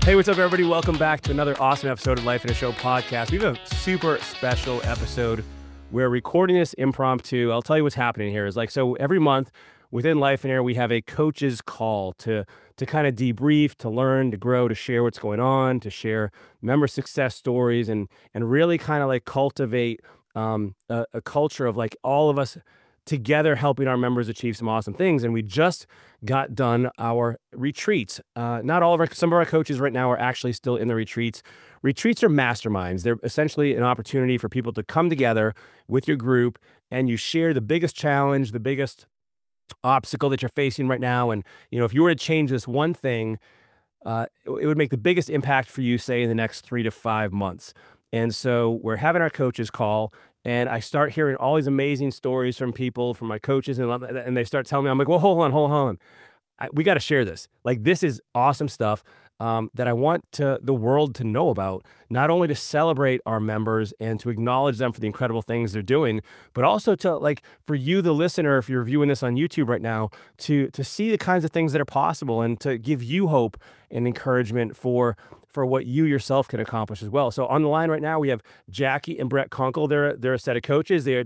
Hey, what's up, everybody? Welcome back to another awesome episode of Life in a Show podcast. We have a super special episode. We're recording this impromptu. I'll tell you what's happening here. So every month within Life in Air, we have a coach's call to kind of debrief, to learn, to grow, to share what's going on, to share member success stories, and really kind of like cultivate a culture of like all of us together helping our members achieve some awesome things. And we just got done our retreats. Not all of some of our coaches right now are actually still in the retreats. Retreats are masterminds. They're essentially an opportunity for people to come together with your group and you share the biggest challenge, the biggest obstacle that you're facing right now. And, you know, if you were to change this one thing, it would make the biggest impact for you, say, in the next 3 to 5 months. And so we're having our coaches call, and I start hearing all these amazing stories from people, from my coaches, and they start telling me, I'm like, well, hold on. We got to share this. Like, this is awesome stuff that I want the world to know about, not only to celebrate our members and to acknowledge them for the incredible things they're doing, but also to, like, for you, the listener, if you're viewing this on YouTube right now, to see the kinds of things that are possible and to give you hope and encouragement for what you yourself can accomplish as well. So on the line right now, we have Jackie and Brett Kunkel. They're a set of coaches. They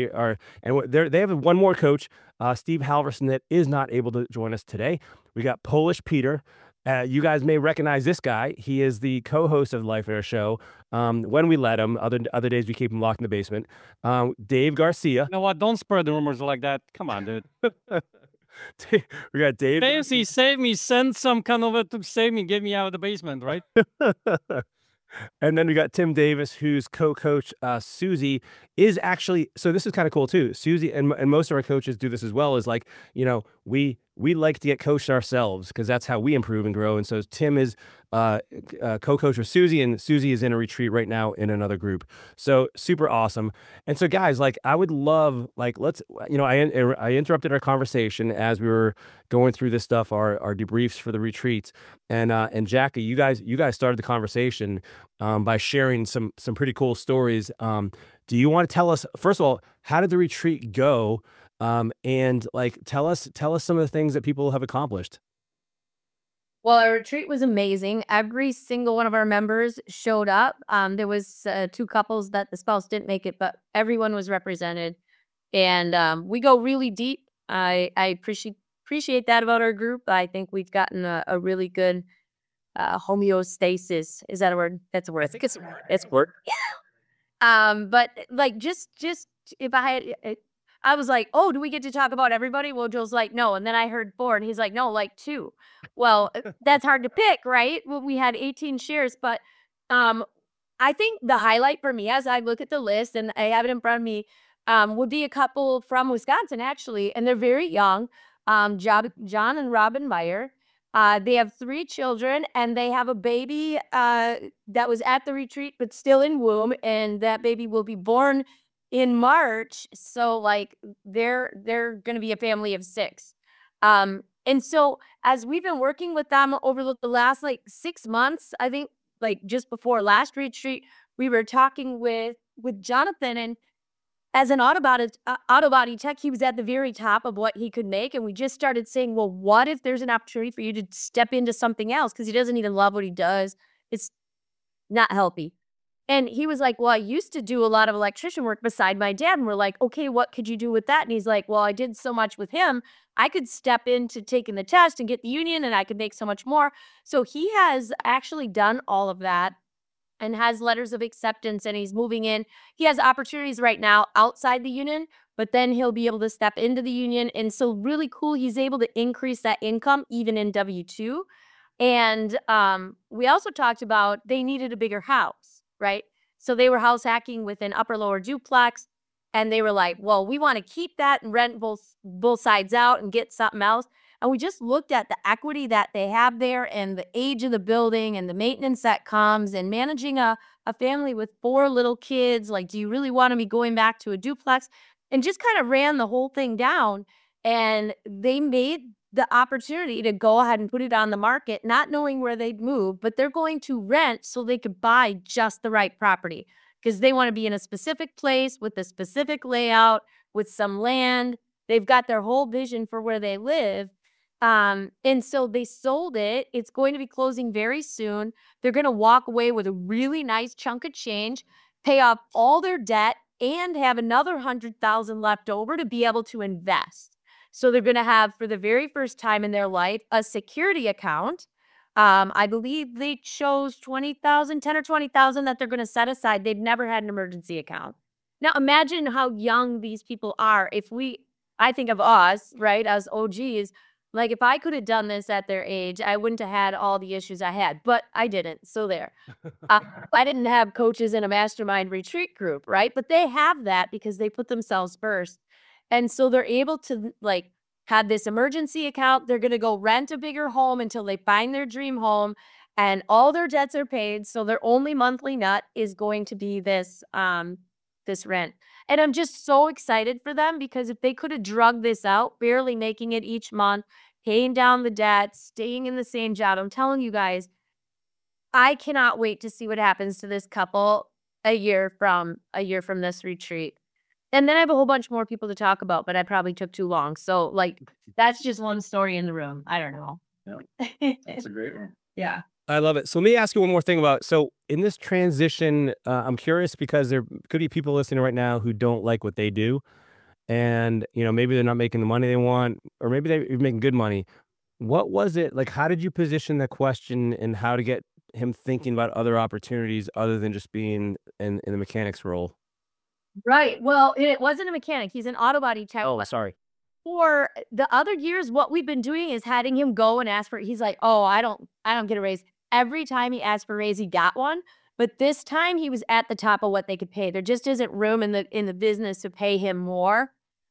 have one more coach, Steve Halverson, that is not able to join us today. We got Polish Peter. You guys may recognize this guy. He is the co-host of the Life in Our Show. When we let him, other days we keep him locked in the basement. Dave Garcia. You know what? Don't spread the rumors like that. Come on, dude. We got Dave. Fancy, save me. Send some kind of it to save me. Get me out of the basement, right? And then we got Tim Davis, who's co-coach. Susie is actually, so this is kind of cool too. Susie and most of our coaches do this as well, is like, you know, we like to get coached ourselves because that's how we improve and grow. And so Tim is co-coach with Susie, and Susie is in a retreat right now in another group. So super awesome. And so guys, like, I would love, like, let's, you know, I interrupted our conversation as we were going through this stuff, our debriefs for the retreats. And Jackie, you guys started the conversation by sharing some pretty cool stories. Do you want to tell us, first of all, how did the retreat go? And like, tell us some of the things that people have accomplished. Well, our retreat was amazing. Every single one of our members showed up. There was 2 couples that the spouse didn't make it, but everyone was represented. And we go really deep. I appreciate that about our group. I think we've gotten a really good homeostasis. Is that a word? That's a word. I think it's a word. It's a word. Yeah. But like, just if I had, I was like, oh, do we get to talk about everybody? Well, Joel's like, no. And then I heard 4, and he's like, no, like 2. Well, that's hard to pick, right? Well, we had 18 shares, but I think the highlight for me, as I look at the list, and I have it in front of me, would be a couple from Wisconsin, actually, and they're very young, John and Robin Meyer. They have 3 children, and they have a baby that was at the retreat but still in womb, and that baby will be born in March. So like they're going to be a family of 6. And so as we've been working with them over the last like 6 months, I think like just before last retreat, we were talking with Jonathan, and as an auto body tech, he was at the very top of what he could make. And we just started saying, well, what if there's an opportunity for you to step into something else? Because he doesn't even love what he does. It's not healthy. And he was like, well, I used to do a lot of electrician work beside my dad. And we're like, okay, what could you do with that? And he's like, well, I did so much with him. I could step into taking the test and get the union, and I could make so much more. So he has actually done all of that and has letters of acceptance, and he's moving in. He has opportunities right now outside the union, but then he'll be able to step into the union. And so really cool, he's able to increase that income even in W-2. And we also talked about they needed a bigger house, right? So they were house hacking with an upper lower duplex, and they were like, well, we want to keep that and rent both sides out and get something else. And we just looked at the equity that they have there and the age of the building and the maintenance that comes, and managing a family with 4 little kids. Like, do you really want to be going back to a duplex? And just kind of ran the whole thing down. And they made the opportunity to go ahead and put it on the market, not knowing where they'd move, but they're going to rent so they could buy just the right property, because they want to be in a specific place with a specific layout with some land. They've got their whole vision for where they live. And so they sold it. It's going to be closing very soon. They're going to walk away with a really nice chunk of change, pay off all their debt, and have another 100,000 left over to be able to invest. So they're going to have, for the very first time in their life, a security account. I believe they chose 20,000, 10 or 20,000 that they're going to set aside. They've never had an emergency account. Now imagine how young these people are. I think of us, right, as OGs. Like, if I could have done this at their age, I wouldn't have had all the issues I had, but I didn't. So there. I didn't have coaches in a mastermind retreat group, right? But they have that because they put themselves first. And so they're able to like have this emergency account. They're going to go rent a bigger home until they find their dream home and all their debts are paid. So their only monthly nut is going to be this rent. And I'm just so excited for them because if they could have drugged this out, barely making it each month, paying down the debt, staying in the same job, I'm telling you guys, I cannot wait to see what happens to this couple a year from this retreat. And then I have a whole bunch more people to talk about, but I probably took too long. So like that's just one story in the room. I don't know. That's a great one. Yeah. I love it. So let me ask you one more thing so in this transition, I'm curious because there could be people listening right now who don't like what they do. And, maybe they're not making the money they want, or maybe they're making good money. What was it like? How did you position the question and how to get him thinking about other opportunities other than just being in the mechanic's role? Right. Well, it wasn't a mechanic. He's an auto body tech. Oh, sorry. For the other years, what we've been doing is having him go and ask for, he's like, oh, I don't get a raise. Every time he asked for a raise, he got one. But this time he was at the top of what they could pay. There just isn't room in the business to pay him more.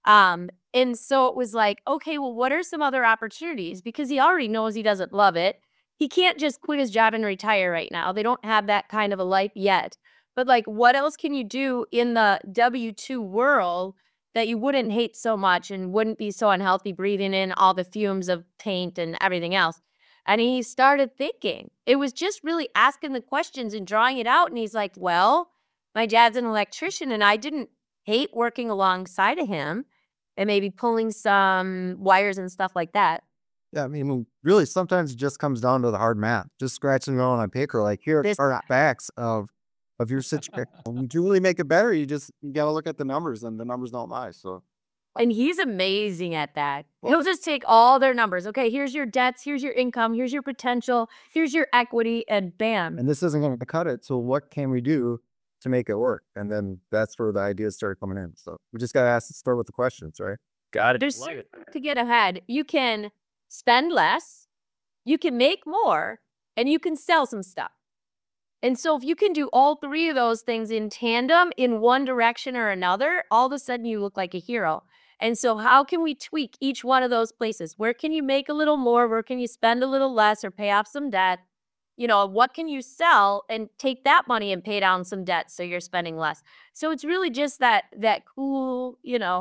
And so it was like, okay, well, what are some other opportunities? Because he already knows he doesn't love it. He can't just quit his job and retire right now. They don't have that kind of a life yet. But like, what else can you do in the W-2 world that you wouldn't hate so much and wouldn't be so unhealthy breathing in all the fumes of paint and everything else? And he started thinking. It was just really asking the questions and drawing it out. And he's like, well, my dad's an electrician and I didn't hate working alongside of him and maybe pulling some wires and stuff like that. Yeah, I mean, really, sometimes it just comes down to the hard math. Just scratching it on paper, like here are facts of your situation. To really make it better, you gotta look at the numbers, and the numbers don't lie. So, and he's amazing at that. He'll just take all their numbers. Okay, here's your debts, here's your income, here's your potential, here's your equity, and bam. and this isn't going to cut it. So, what can we do to make it work? And then that's where the ideas start coming in. So, we just gotta start with the questions, right? Got it. There's to get ahead. You can spend less, you can make more, and you can sell some stuff. And so if you can do all three of those things in tandem in one direction or another, all of a sudden you look like a hero. And so how can we tweak each one of those places? Where can you make a little more? Where can you spend a little less or pay off some debt? What can you sell and take that money and pay down some debt so you're spending less? So it's really just that cool,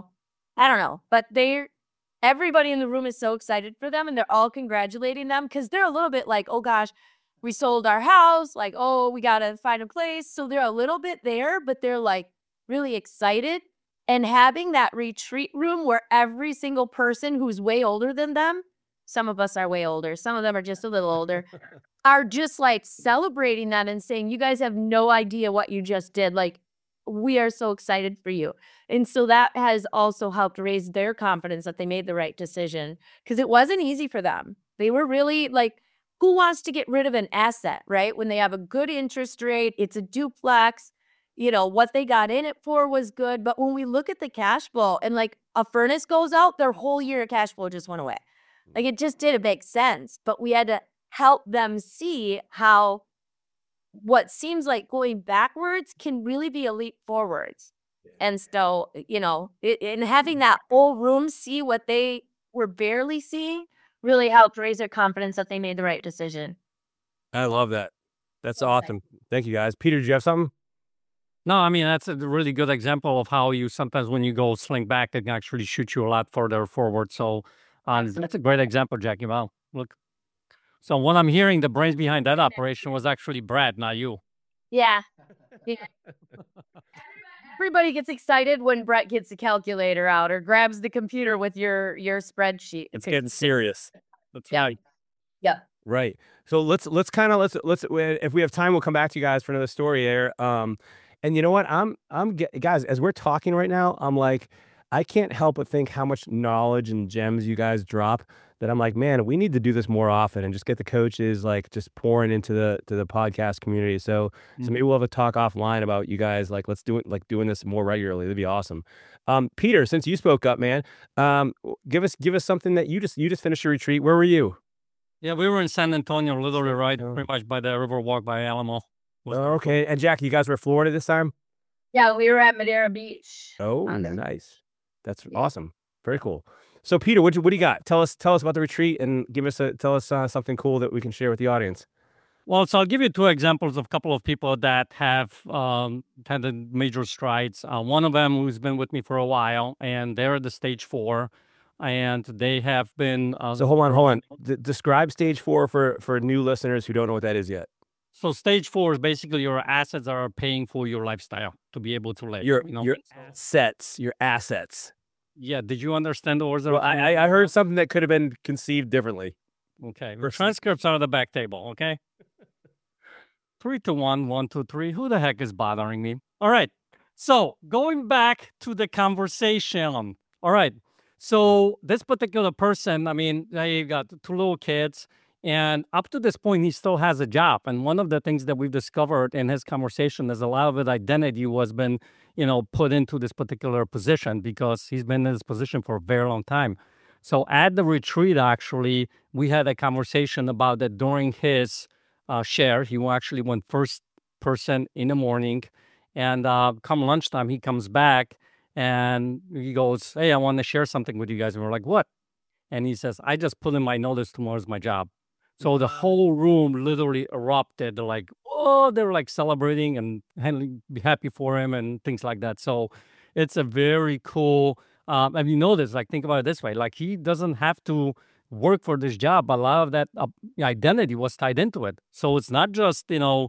I don't know. But everybody in the room is so excited for them and they're all congratulating them because they're a little bit like, oh gosh, we sold our house, like, oh, we got to find a place. So they're a little bit there, but they're like really excited. And having that retreat room where every single person who's way older than them, some of us are way older, some of them are just a little older, are just like celebrating that and saying, you guys have no idea what you just did. Like, we are so excited for you. And so that has also helped raise their confidence that they made the right decision because it wasn't easy for them. They were really like, who wants to get rid of an asset, right? When they have a good interest rate, it's a duplex, what they got in it for was good. But when we look at the cash flow and like a furnace goes out, their whole year of cash flow just went away. Like it just didn't make sense. But we had to help them see how what seems like going backwards can really be a leap forwards. And so, and having that whole room see what they were barely seeing really helped raise their confidence that they made the right decision. I love that. That's awesome. Thank you, guys. Peter, did you have something? No, I mean, that's a really good example of how you sometimes when you go sling back, it can actually shoot you a lot further forward. So that's a great example, Jackie. Wow, look. So what I'm hearing, the brains behind that operation was actually Brad, not you. Yeah. Everybody gets excited when Brett gets the calculator out or grabs the computer with your spreadsheet. It's getting serious. That's Yeah. right. Yeah. Right. So let's if we have time, we'll come back to you guys for another story there. And you know what? Guys, as we're talking right now, I'm like, I can't help but think how much knowledge and gems you guys drop. That I'm like, man, we need to do this more often and just get the coaches like just pouring into the podcast community. So maybe we'll have a talk offline about you guys. Like, let's do it, like doing this more regularly. That'd be awesome. Peter, since you spoke up, man, give us something that you just finished your retreat. Where were you? Yeah, we were in San Antonio, literally right, Oh. pretty much by the river walk by Alamo. Okay. And Jackie, you guys were in Florida this time? Yeah, we were at Madeira Beach. Oh, On the- nice. That's Yeah. awesome. Very cool. So Peter, what do you got? Tell us about the retreat and tell us something cool that we can share with the audience. Well, so I'll give you two examples of a couple of people that have had major strides. One of them who's been with me for a while, and they're at the stage 4, and they have been. So hold on. Describe stage 4 for new listeners who don't know what that is yet. So stage 4 is basically your assets are paying for your lifestyle to be able to live. Your So- your assets. Yeah, did you understand the words? Well, I heard something that could have been conceived differently. Okay, the transcripts are on the back table. Okay. 3 to 1, 1, 2, 3. Who the heck is bothering me? All right. So going back to the conversation. All right. So this particular person, I mean, they got 2 little kids, and up to this point, he still has a job. And one of the things that we've discovered in his conversation is a lot of his identity was been, put into this particular position because he's been in this position for a very long time. So at the retreat, actually, we had a conversation about that during his share. He actually went first person in the morning, and come lunchtime, he comes back and he goes, "Hey, I want to share something with you guys." And we're like, "What?" And he says, "I just put in my notice. Tomorrow's my job." So the whole room literally erupted. They're like, "Oh!" They were like celebrating and happy for him and things like that. So it's a very cool. And you know this, like, think about it this way: like, he doesn't have to work for this job. A lot of that identity was tied into it. So it's not just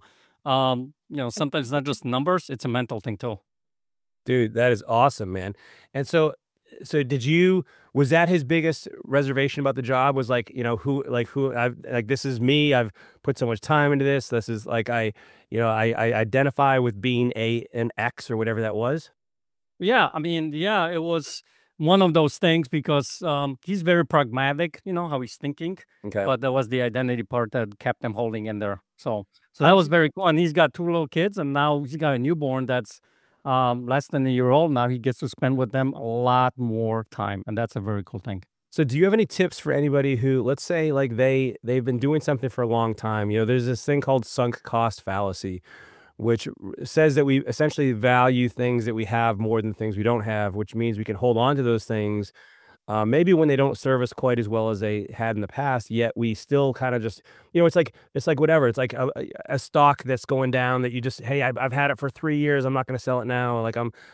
sometimes not just numbers; it's a mental thing too. Dude, that is awesome, man. And so was that his biggest reservation about the job? Was like, this is me. I've put so much time into this. This is like, I identify with being an X or whatever that was. Yeah, I mean, yeah, it was one of those things because he's very pragmatic, how he's thinking. Okay. But that was the identity part that kept him holding in there. So that was very cool. And he's got 2 little kids, and now he's got a newborn that's less than a year old. Now he gets to spend with them a lot more time, and that's a very cool thing. So do you have any tips for anybody who, let's say, like they've been doing something for a long time? There's this thing called sunk cost fallacy, which says that we essentially value things that we have more than things we don't have, which means we can hold on to those things, maybe when they don't serve us quite as well as they had in the past, yet we still kind of just, it's like whatever. It's like a stock that's going down that you just, hey, I've had it for 3 years. I'm not going to sell it now.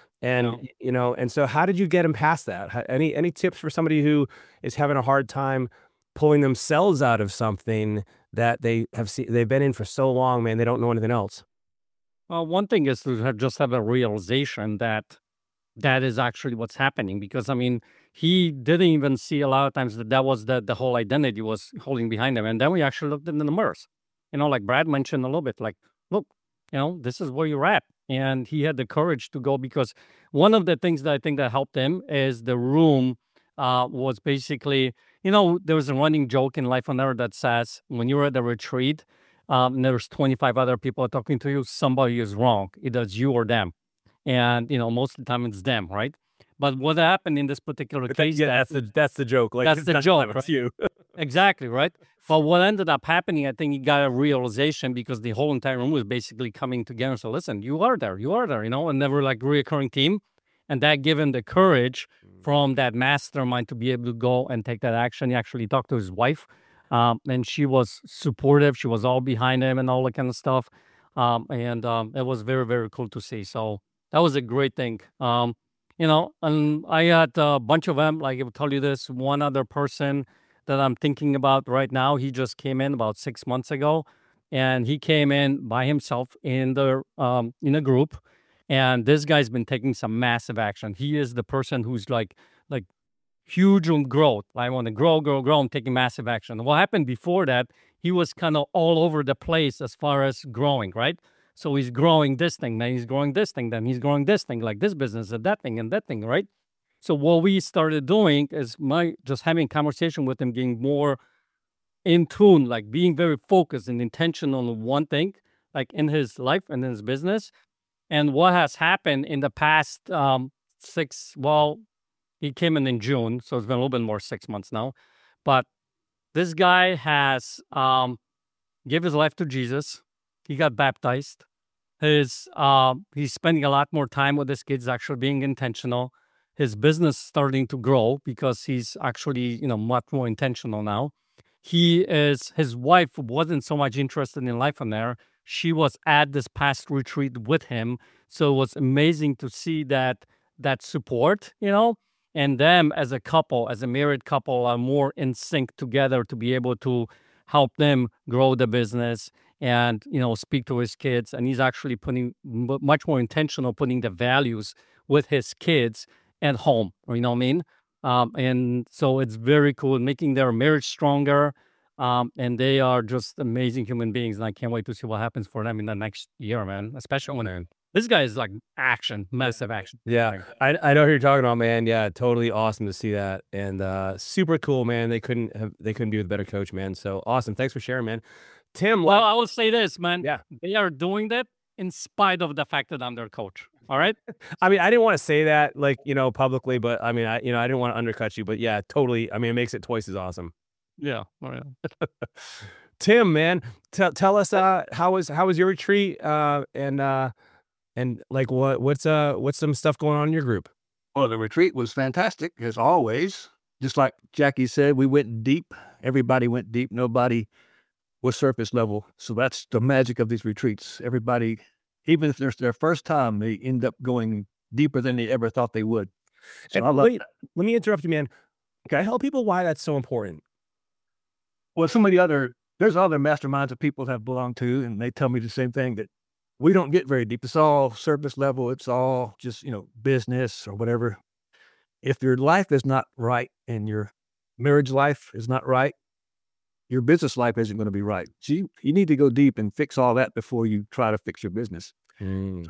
And so how did you get him past that? Any tips for somebody who is having a hard time pulling themselves out of something that they've been in for so long, man, they don't know anything else? Well, one thing is to just have a realization that is actually what's happening. Because, I mean, he didn't even see a lot of times that was the whole identity was holding behind him. And then we actually looked in the mirrors, like Brad mentioned a little bit, like, look, this is where you're at. And he had the courage to go, because one of the things that I think that helped him is the room was basically, there was a running joke in Life on Earth that says when you're at a retreat, and there's 25 other people talking to you, somebody is wrong. Either it's you or them. And, most of the time it's them, right? But what happened in this particular case... Yeah, that's the joke. Like, that's the joke, it's right? you. Exactly, right? But what ended up happening, I think he got a realization, because the whole entire room was basically coming together. So listen, you are there, and they were like reoccurring team. And that gave him the courage from that mastermind to be able to go and take that action. He actually talked to his wife, and she was supportive. She was all behind him and all that kind of stuff. And it was very, very cool to see. So that was a great thing. And I had a bunch of them. Like, I will tell you this, one other person that I'm thinking about right now, he just came in about 6 months ago, and he came in by himself in a group. And this guy's been taking some massive action. He is the person who's like huge on growth. I want to grow, grow, grow. I'm taking massive action. What happened before that, he was kind of all over the place as far as growing, right? So he's growing this thing, then he's growing this thing, then he's growing this thing, like this business and that thing, right? So what we started doing is just having conversation with him, getting more in tune, like being very focused and intentional on one thing, like in his life and in his business. And what has happened in the past he came in June, so it's been a little bit more 6 months now. But this guy has give his life to Jesus. He got baptized. He's spending a lot more time with his kids, actually being intentional. His business starting to grow because he's actually, much more intentional now. His wife wasn't so much interested in Life on Air. She was at this past retreat with him. So it was amazing to see that support, and them as a couple, as a married couple, are more in sync together to be able to help them grow the business and, speak to his kids. And he's actually putting much more intentional, putting the values with his kids at home, you know what I mean? And so it's very cool, making their marriage stronger. And they are just amazing human beings. And I can't wait to see what happens for them in the next year, man, especially when this guy is like action, massive action. Yeah, I know who you're talking about, man. Yeah, totally awesome to see that, and super cool, man. They couldn't be with a better coach, man. So awesome. Thanks for sharing, man. Tim, well, I will say this, man. Yeah, they are doing that in spite of the fact that I'm their coach. All right. I mean, I didn't want to say that, like, publicly, but I mean, I didn't want to undercut you, but yeah, totally. I mean, it makes it twice as awesome. Yeah. Oh, yeah. Tim, man, tell us how was your retreat, and like what's some stuff going on in your group? Well, the retreat was fantastic as always. Just like Jackie said, we went deep. Everybody went deep. Nobody was surface level. So that's the magic of these retreats. Everybody, even if it's their first time, they end up going deeper than they ever thought they would. So I love that. Let me interrupt you, man. Can I tell people why that's so important? Well, there's other masterminds that people have belonged to, and they tell me the same thing, that we don't get very deep. It's all surface level. It's all just, business or whatever. If your life is not right and your marriage life is not right, your business life isn't going to be right. So you need to go deep and fix all that before you try to fix your business. So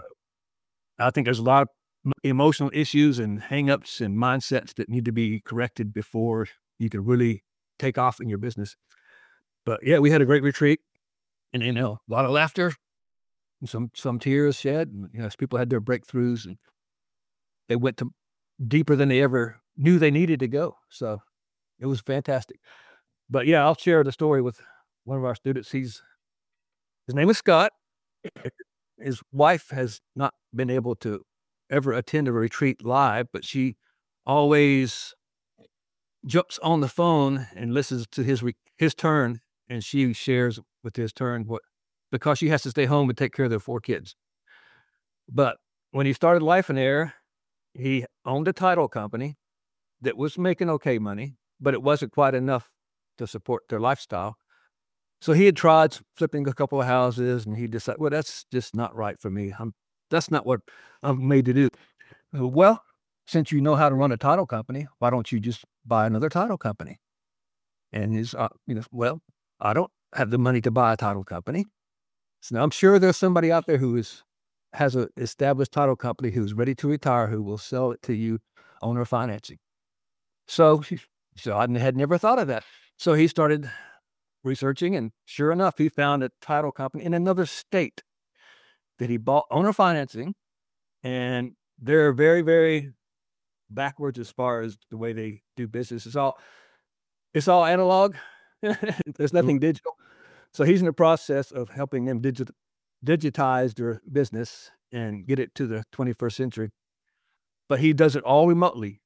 I think there's a lot of emotional issues and hangups and mindsets that need to be corrected before you can really take off in your business. But yeah, we had a great retreat, and a lot of laughter, and some tears shed. And, as people had their breakthroughs, and they went to deeper than they ever knew they needed to go. So it was fantastic. But yeah, I'll share the story with one of our students. His name is Scott. His wife has not been able to ever attend a retreat live, but she always jumps on the phone and listens to his turn, and she shares with his turn because she has to stay home and take care of their 4 kids. But when he started Life on Air, he owned a title company that was making okay money, but it wasn't quite enough to support their lifestyle. So he had tried flipping a couple of houses, and he decided, well, that's just not right for me. That's not what I'm made to do. Well, since you know how to run a title company, why don't you just buy another title company? And he's, well, I don't have the money to buy a title company. So now I'm sure there's somebody out there who has an established title company who's ready to retire, who will sell it to you owner financing. So I had never thought of that. So he started researching, and sure enough, he found a title company in another state that he bought owner financing, and they're very, very backwards as far as the way they do business. It's all analog. There's nothing digital. So he's in the process of helping them digitize their business and get it to the 21st century. But he does it all remotely.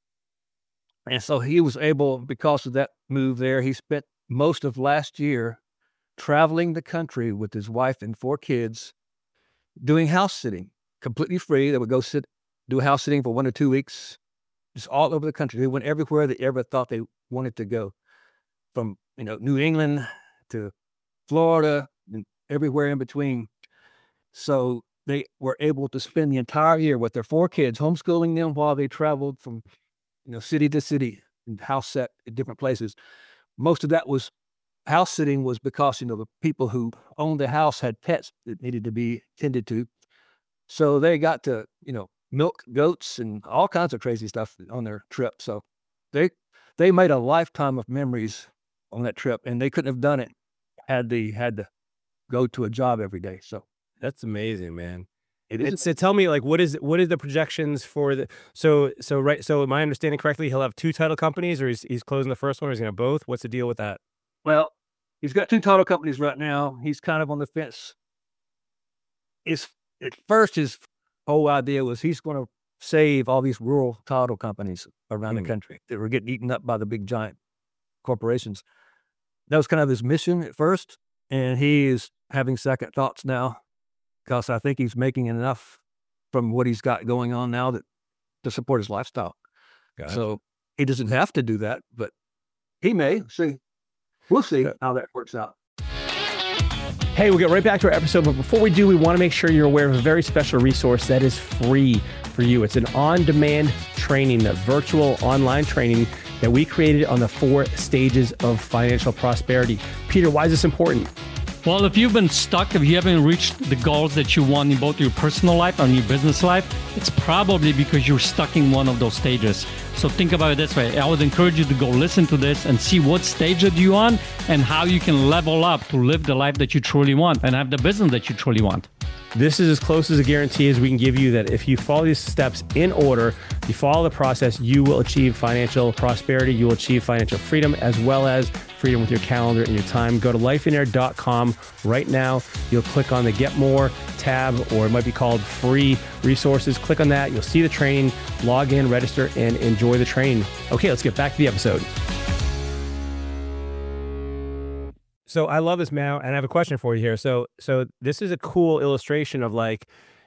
And so he was able, because of that move there, he spent most of last year traveling the country with his wife and 4 kids, doing house sitting, completely free. They would go do house sitting for 1 or 2 weeks, just all over the country. They went everywhere they ever thought they wanted to go, from New England to Florida and everywhere in between. So they were able to spend the entire year with their 4 kids, homeschooling them while they traveled from city to city and house set at different places. Most of that was house sitting was because, the people who owned the house had pets that needed to be tended to. So they got to, milk goats and all kinds of crazy stuff on their trip. So they made a lifetime of memories on that trip, and they couldn't have done it had they had to go to a job every day. So That's amazing, man. it And is. so tell me, like, what is the projections for the so am I understanding correctly? He'll have 2 title companies, or he's closing the first one, or he's gonna have both? What's the deal with that? Well, he's got 2 title companies right now. He's kind of on the fence. At first, his whole idea was he's going to save all these rural title companies around the country that were getting eaten up by the big giant corporations. That was kind of his mission at first, and he is having second thoughts now because I think he's making enough from what he's got going on now to support his lifestyle. Gotcha. So he doesn't have to do that, but he may. See, we'll see how that works out. Hey, we'll get right back to our episode, but before we do, we want to make sure you're aware of a very special resource that is free for you. It's an on-demand training, a virtual online training that we created on the 4 stages of financial prosperity. Peter, why is this important? Well, if you've been stuck, if you haven't reached the goals that you want in both your personal life and your business life, it's probably because you're stuck in one of those stages. So think about it this way. I would encourage you to go listen to this and see what stage are you on and how you can level up to live the life that you truly want and have the business that you truly want. This is as close as a guarantee as we can give you that if you follow these steps in order, you follow the process, you will achieve financial prosperity, you will achieve financial freedom, as well as freedom with your calendar and your time. Go to lifeinair.com right now. You'll click on the Get More tab, or it might be called Free Resources. Click on that. You'll see the training, log in, register, and enjoy the training. Okay, let's get back to the episode. So I love this, man, and I have a question for you here. So this is a cool illustration of, like,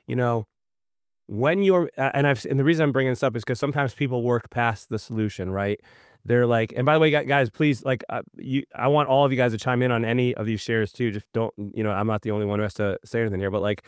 when you're and the reason I'm bringing this up is because sometimes people work past the solution, right? They're like, and by the way, guys, please, like, I want all of you guys to chime in on any of these shares too. Just don't, I'm not the only one who has to say anything here, but, like,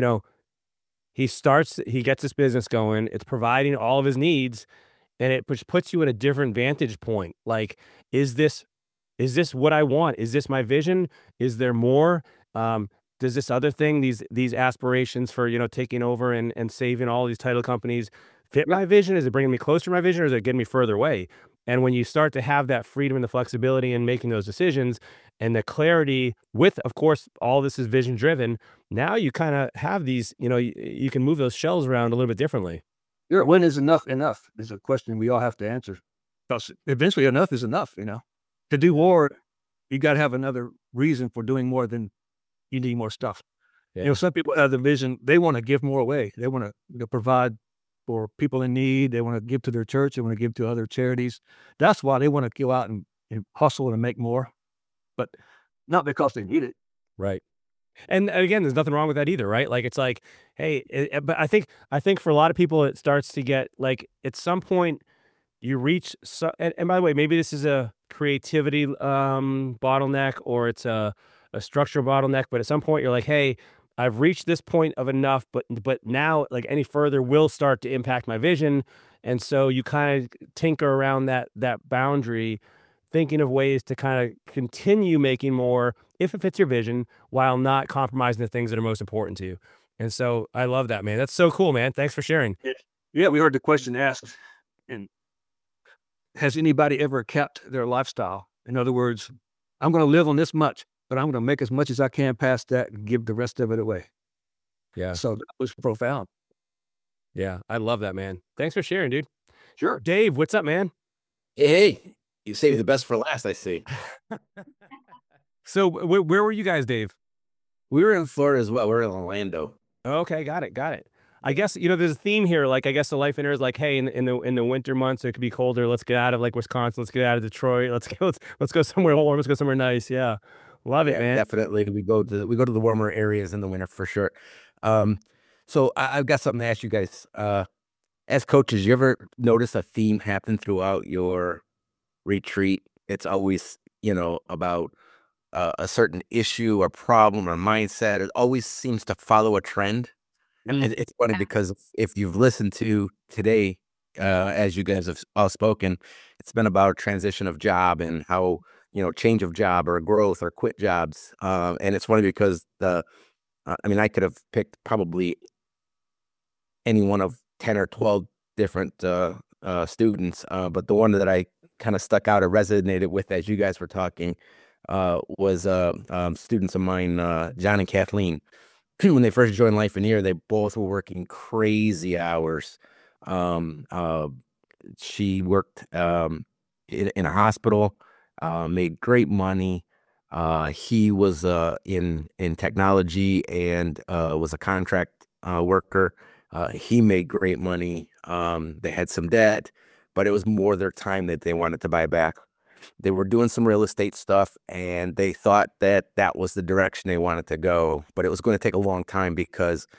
he gets this business going, it's providing all of his needs, and it puts you in a different vantage point. Like, is this what I want? Is this my vision? Is there more? Does this other thing, these aspirations for, taking over and saving all these title companies fit my vision? Is it bringing me closer to my vision, or is it getting me further away? And when you start to have that freedom and the flexibility in making those decisions and the clarity with, of course, all this is vision driven, now you kind of have these, you can move those shells around a little bit differently. When is enough is a question we all have to answer. Because eventually enough is enough, To do more, you got to have another reason for doing more than you need more stuff. Yeah. Some people have the vision, they want to give more away. They want to provide for people in need. They want to give to their church. They want to give to other charities. That's why they want to go out and hustle and make more, but not because they need it. Right. And again, there's nothing wrong with that either, right? Like, it's like, hey, but I think for a lot of people, it starts to get, like, at some point you reach, and by the way, maybe this is a creativity bottleneck, or it's a structure bottleneck, but at some point you're like, hey, I've reached this point of enough, but now, like, any further will start to impact my vision. And so you kind of tinker around that boundary, thinking of ways to kind of continue making more if it fits your vision, while not compromising the things that are most important to you. And so I love that, man. That's so cool, man. Thanks for sharing. Yeah, we heard the question asked, and has anybody ever capped their lifestyle? In other words, I'm going to live on this much, but I'm going to make as much as I can past that and give the rest of it away. Yeah. So that was profound. Yeah. I love that, man. Thanks for sharing, dude. Sure. Dave, what's up, man? Hey, you saved the best for last, I see. So where were you guys, Dave? We were in Florida as well. We're in Orlando. Okay. Got it. I guess, there's a theme here. Like, I guess the Life in Air is like, hey, in the winter months, it could be colder. Let's get out of, like, Wisconsin. Let's get out of Detroit. Let's go somewhere warm. Let's go somewhere nice. Yeah. Love it, man. Definitely. We go to the warmer areas in the winter for sure. So I've got something to ask you guys. As coaches, you ever notice a theme happen throughout your retreat? It's always, about a certain issue or problem or mindset. It always seems to follow a trend. And it's funny because if you've listened to today, as you guys have all spoken, it's been about transition of job and how, change of job or growth or quit jobs. And it's funny because I could have picked probably any one of 10 or 12 different students, but the one that I kind of stuck out or resonated with as you guys were talking was students of mine, John and Kathleen. When they first joined Life in Here, they both were working crazy hours. She worked in a hospital, made great money. He was in technology and was a contract worker. He made great money. They had some debt, but it was more their time that they wanted to buy back. They were doing some real estate stuff, and they thought that was the direction they wanted to go. But it was going to take a long time because,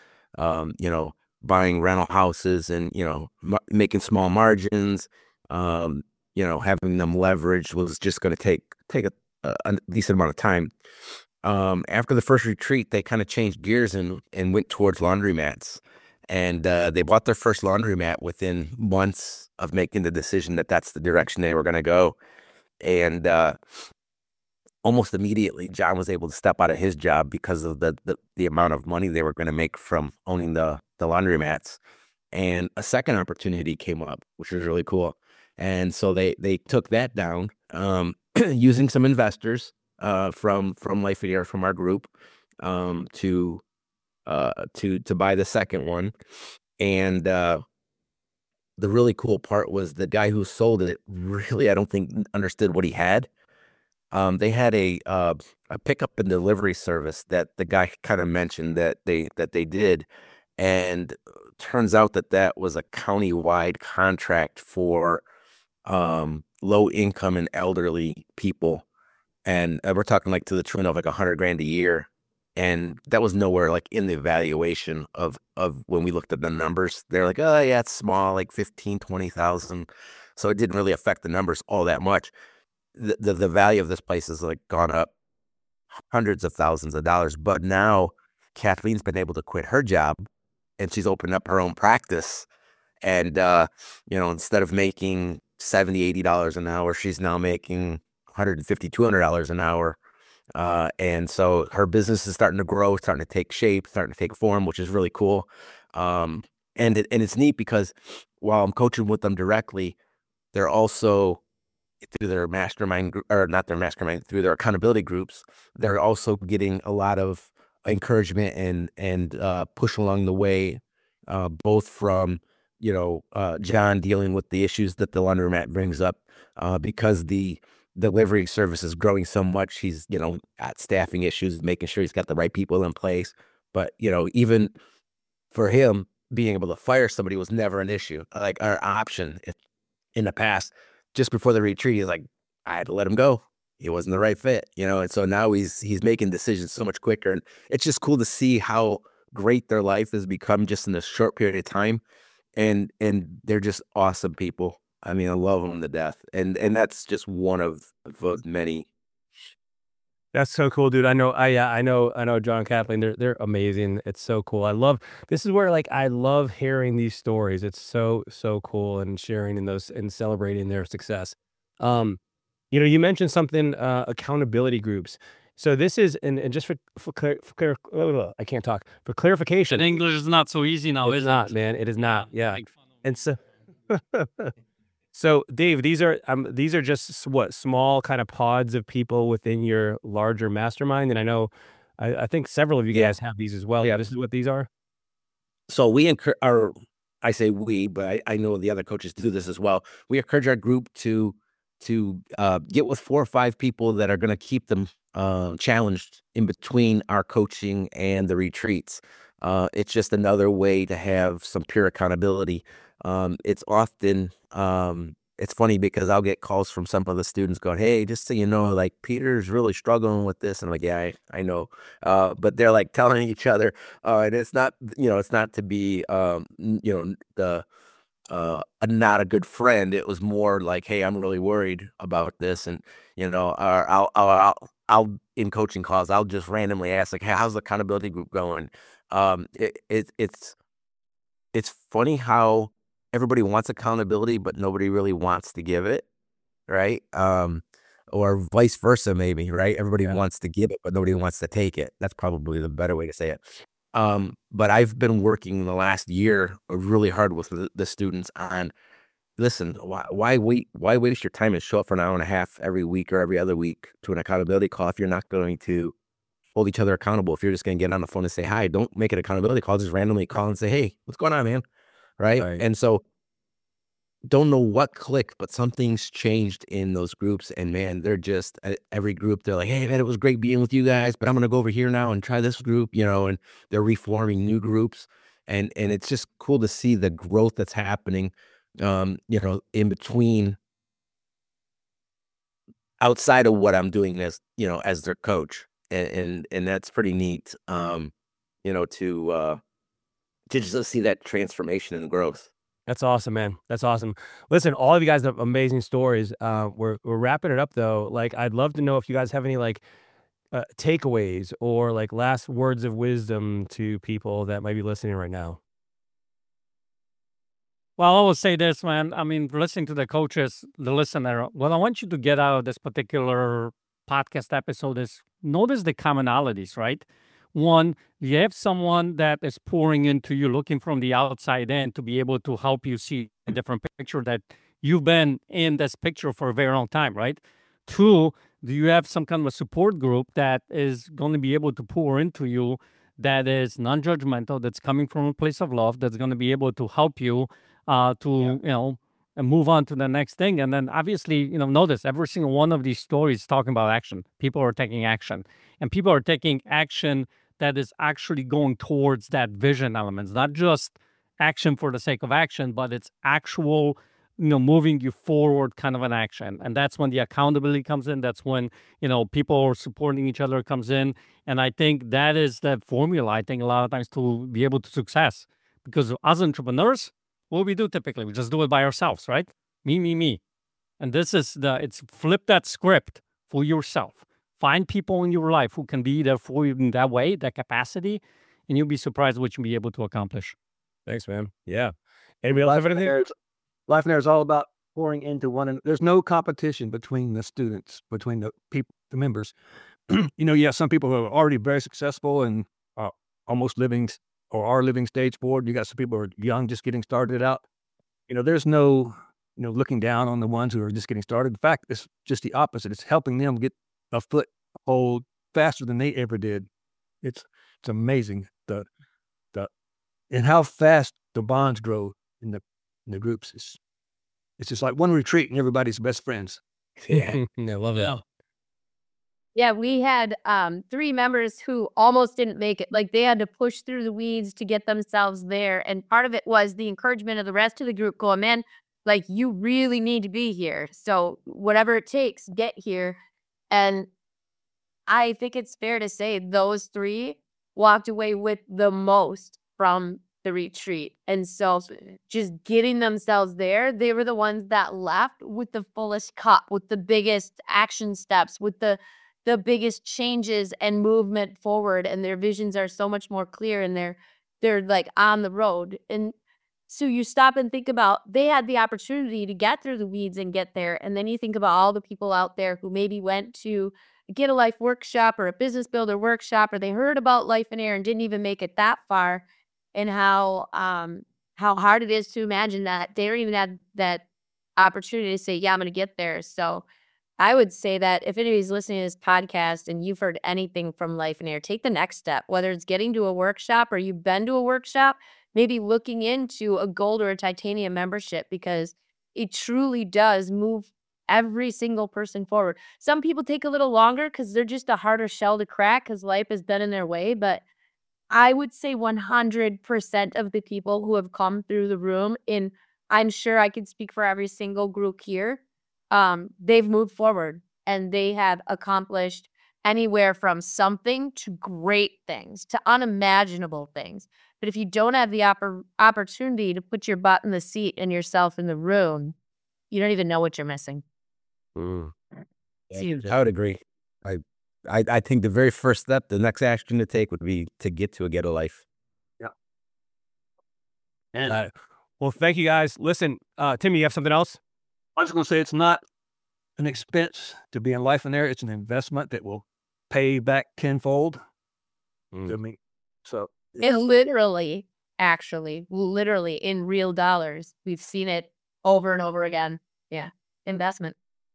buying rental houses and, making small margins, having them leveraged was just going to take a decent amount of time. After the first retreat, they kind of changed gears and went towards laundromats. And they bought their first laundromat within months of making the decision that that's the direction they were going to go. And almost immediately, John was able to step out of his job because of the amount of money they were going to make from owning the laundromats. And a second opportunity came up, which was really cool. And so they took that down using some investors from Life in Here, from our group, to buy the second one. And the really cool part was the guy who sold it really, I don't think, understood what he had. They had a pickup and delivery service that the guy kind of mentioned that they did, and turns out that was a county-wide contract for low income and elderly people, and we're talking like to the tune of like $100,000 a year. And that was nowhere like in the evaluation of when we looked at the numbers. They're like, oh yeah, it's small, like 15, 20,000. So it didn't really affect the numbers all that much. The value of this place has like gone up hundreds of thousands of dollars. But now Kathleen's been able to quit her job and she's opened up her own practice. And, instead of making $70, $80 an hour, she's now making $150, $200 an hour. And so her business is starting to grow, starting to take shape, starting to take form, which is really cool. And it's neat because while I'm coaching with them directly, they're also through their mastermind or not their mastermind, through their accountability groups, they're also getting a lot of encouragement and push along the way, both from, John dealing with the issues that the laundromat brings up, because the delivery service is growing so much. He's, got staffing issues, making sure he's got the right people in place. But, even for him, being able to fire somebody was never an issue, like our option in the past. Just before the retreat, he's like, I had to let him go. He wasn't the right fit, and so now he's making decisions so much quicker. And it's just cool to see how great their life has become just in a short period of time. And they're just awesome people. I mean, I love them to death. And that's just one of many. That's so cool, dude. I know John and Kathleen. They're amazing. It's so cool. This is where like I love hearing these stories. It's so cool, and sharing in those and celebrating their success. You mentioned something, accountability groups. So this is and just I can't talk, for clarification. And English is not so easy now, It's is not, it? man. It is not. Yeah. Make fun of And so So Dave, these are just what, small kind of pods of people within your larger mastermind, and I know I think several of you Yeah. guys have these as well. Yeah, this is what these are. So I say we, but I know the other coaches do this as well. We encourage our group to get with 4 or 5 people that are going to keep them challenged in between our coaching and the retreats. It's just another way to have some pure accountability. It's often it's funny because I'll get calls from some of the students going, "Hey, just so you know, like Peter's really struggling with this," and I'm like, "Yeah, I know," but they're like telling each other, and it's not, it's not to be, not a good friend. It was more like, "Hey, I'm really worried about this," and or I'll in coaching calls, I'll just randomly ask like, "Hey, how's the accountability group going?" It's funny how everybody wants accountability, but nobody really wants to give it, right? Or vice versa, maybe, right? Everybody wants to give it, but nobody wants to take it. That's probably the better way to say it. But I've been working the last year really hard with the students on, listen, why waste your time and show up for an hour and a half every week or every other week to an accountability call if you're not going to hold each other accountable? If you're just going to get on the phone and say hi, don't make an accountability call. Just randomly call and say, hey, what's going on, man? Right. And so don't know what clicked, but something's changed in those groups. And man, they're just every group, they're like, hey, man, it was great being with you guys, but I'm going to go over here now and try this group, and they're reforming new groups. And it's just cool to see the growth that's happening, in between, outside of what I'm doing as their coach. And that's pretty neat, to just see that transformation and growth. That's awesome, man. That's awesome. Listen, all of you guys have amazing stories. We're wrapping it up though. Like, I'd love to know if you guys have any like takeaways or like last words of wisdom to people that might be listening right now. Well, I will say this, man. I mean, listening to the coaches, the listener, what I want you to get out of this particular podcast episode is notice the commonalities, right? One, you have someone that is pouring into you, looking from the outside in to be able to help you see a different picture that you've been in this picture for a very long time, right? Two, do you have some kind of a support group that is going to be able to pour into you, that is non-judgmental, that's coming from a place of love, that's going to be able to help you and move on to the next thing. And then obviously, notice every single one of these stories talking about action. People are taking action, and people are taking action that is actually going towards that vision elements, not just action for the sake of action, but it's actual, moving you forward kind of an action. And that's when the accountability comes in. That's when, people are supporting each other comes in. And I think that is the formula, I think, a lot of times to be able to success. Because as entrepreneurs, what we do typically, we just do it by ourselves, right? Me. And it's flip that script for yourself. Find people in your life who can be there for you in that way, that capacity, and you'll be surprised what you'll be able to accomplish. Thanks, man. Yeah. Anybody life anything? Life in there is all about pouring into one another. There's no competition between the students, between the people, the members. You have some people who are already very successful and almost living or are living stage board. You got some people who are young, just getting started out. There's no, looking down on the ones who are just getting started. In fact, it's just the opposite. It's helping them get a foothold faster than they ever did. It's amazing and how fast the bonds grow in the groups. It's just like one retreat and everybody's best friends. Yeah, I love it. Yeah, we had 3 members who almost didn't make it. Like, they had to push through the weeds to get themselves there. And part of it was the encouragement of the rest of the group going, man, like, you really need to be here. So whatever it takes, get here. And I think it's fair to say those 3 walked away with the most from the retreat. And so just getting themselves there, they were the ones that left with the fullest cup, with the biggest action steps, with the biggest changes and movement forward, and their visions are so much more clear, and they're like on the road. And so you stop and think about, they had the opportunity to get through the weeds and get there. And then you think about all the people out there who maybe went to Get a Life workshop or a business builder workshop, or they heard about Life in Air and didn't even make it that far, and how hard it is to imagine that they don't even have that opportunity to say, yeah, I'm going to get there. So I would say that if anybody's listening to this podcast and you've heard anything from Life in Air, take the next step, whether it's getting to a workshop or you've been to a workshop, maybe looking into a gold or a titanium membership, because it truly does move every single person forward. Some people take a little longer because they're just a harder shell to crack because life has been in their way. But I would say 100% of the people who have come through the room, and I'm sure I can speak for every single group here, they've moved forward and they have accomplished anywhere from something to great things to unimaginable things. But if you don't have the opportunity to put your butt in the seat and yourself in the room, you don't even know what you're missing. I would agree. I think the very first step, the next action to take would be to get to a Get a Life. And Well, thank you guys. Listen, Timmy, you have something else? I was going to say it's not an expense to be in Life and Air. It's an investment that will pay back tenfold. Mm. I mean, so It literally, actually, literally in real dollars, we've seen it over and over again. Yeah. Investment.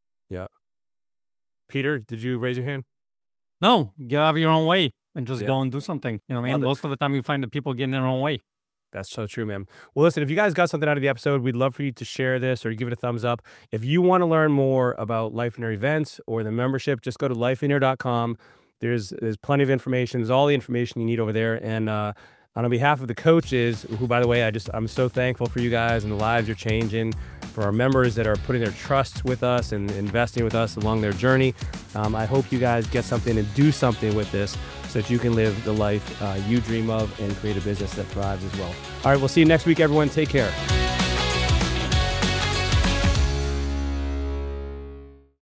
Peter, did you raise your hand? No, get out of your own way and just Yeah. go and do something. You know what I mean? Love it. Most of the time you find that people get in their own way. That's so true, man. Well, listen, if you guys got something out of the episode, we'd love for you to share this or give it a thumbs up. If you want to learn more about Life and Air events or the membership, just go to lifeinair.com. There's plenty of information. There's all the information you need over there. And on behalf of the coaches, who, by the way, I'm so thankful for you guys and the lives you're changing, for our members that are putting their trust with us and investing with us along their journey. I hope you guys get something and do something with this so that you can live the life you dream of and create a business that thrives as well. All right, we'll see you next week, everyone. Take care.